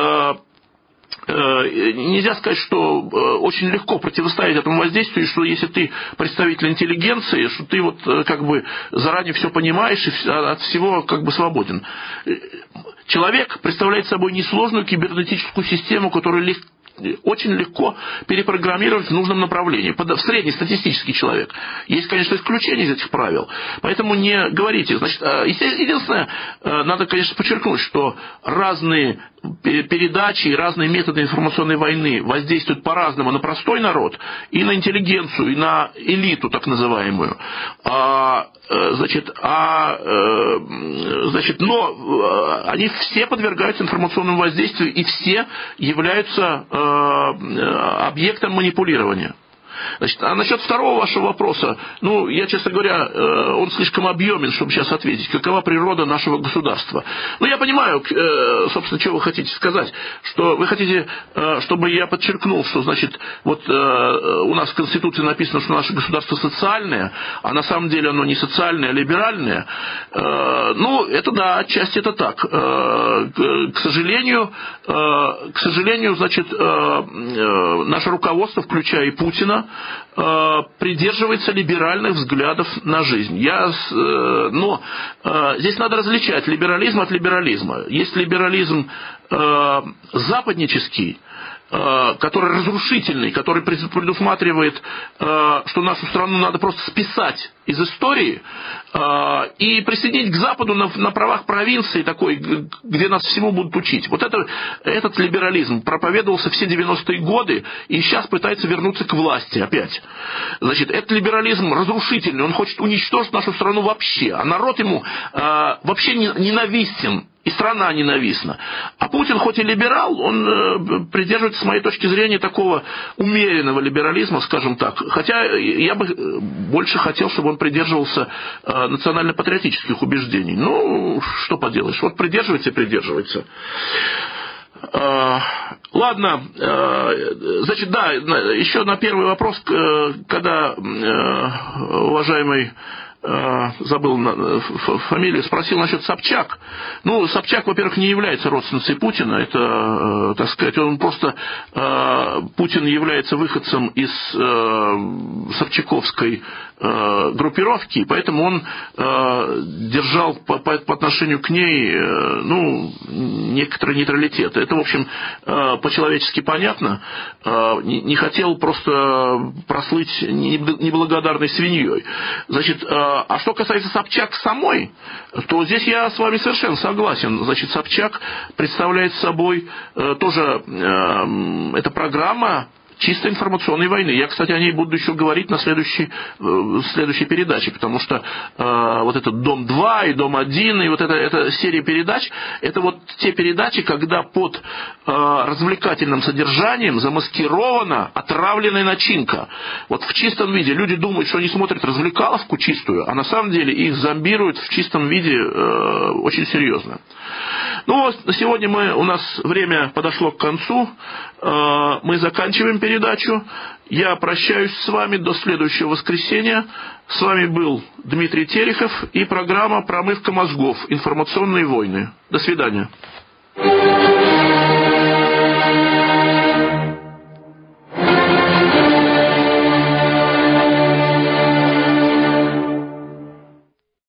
нельзя сказать, что очень легко противостоять этому воздействию, что если ты представитель интеллигенции, что ты вот как бы заранее все понимаешь и от всего как бы свободен. Человек представляет собой несложную кибернетическую систему, которую очень легко перепрограммировать в нужном направлении. Среднестатистический человек. Есть, конечно, исключения из этих правил. Поэтому не говорите. Значит, единственное, надо, конечно, подчеркнуть, что разные передачи и разные методы информационной войны воздействуют по-разному на простой народ, и на интеллигенцию, и на элиту так называемую. Но они все подвергаются информационному воздействию, и все являются объектом манипулирования. Значит, а насчет второго вашего вопроса, я, честно говоря, он слишком объемен, чтобы сейчас ответить. Какова природа нашего государства? Я понимаю, собственно, что вы хотите сказать. Что вы хотите, чтобы я подчеркнул, что, значит, вот у нас в Конституции написано, что наше государство социальное, а на самом деле оно не социальное, а либеральное. Это да, отчасти это так. К сожалению, значит, наше руководство, включая и Путина, придерживается либеральных взглядов на жизнь. Но здесь надо различать либерализм от либерализма. Есть либерализм западнический, который разрушительный, который предусматривает, что нашу страну надо просто списать из истории и присоединить к Западу на правах провинции такой, где нас всему будут учить. Вот этот либерализм проповедовался все 90-е годы и сейчас пытается вернуться к власти опять. Значит, этот либерализм разрушительный, он хочет уничтожить нашу страну вообще, а народ ему вообще ненавистен. И страна ненавистна. А Путин, хоть и либерал, он придерживается, с моей точки зрения, такого умеренного либерализма, скажем так. Хотя я бы больше хотел, чтобы он придерживался национально-патриотических убеждений. Что поделаешь. Вот придерживается и придерживается. Ладно, значит, да, еще на первый вопрос, когда уважаемый, забыл фамилию, спросил насчет Собчак. Собчак, во-первых, не является родственницей Путина. Это, так сказать, он просто... Путин является выходцем из собчаковской группировки, и поэтому он держал по отношению к ней некоторый нейтралитет. Это, в общем, по-человечески понятно. Не хотел просто прослыть неблагодарной свиньей. Значит, а что касается Собчак самой, то здесь я с вами совершенно согласен. Значит, Собчак представляет собой тоже эта программа чисто информационной войны. Я, кстати, о ней буду еще говорить на следующей передаче, потому что вот этот «Дом-2» и «Дом-1» и вот эта серия передач, это вот те передачи, когда под развлекательным содержанием замаскирована отравленная начинка. Вот в чистом виде. Люди думают, что они смотрят развлекаловку чистую, а на самом деле их зомбируют в чистом виде очень серьезно. Ну вот, на сегодня у нас время подошло к концу. Мы заканчиваем передачу. Я прощаюсь с вами до следующего воскресенья. С вами был Дмитрий Терехов и программа «Промывка мозгов. Информационные войны». До свидания.